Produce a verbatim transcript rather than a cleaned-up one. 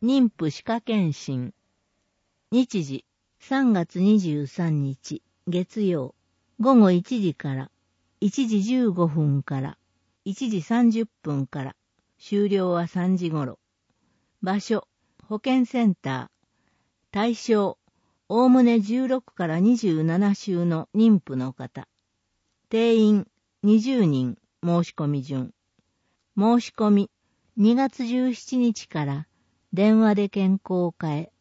妊婦歯科検診。日時、さんがつにじゅうさんにち、月曜、ごごいちじからいちじじゅうごふんからいちじさんじゅっぷんから、終了はさんじごろ。場所、保健センター。対象、おおむねじゅうろくからにじゅうななしゅうの妊婦の方。定員にじゅうにん、申し込み順。申し込み、にがつじゅうしちにちから電話で健康課へ。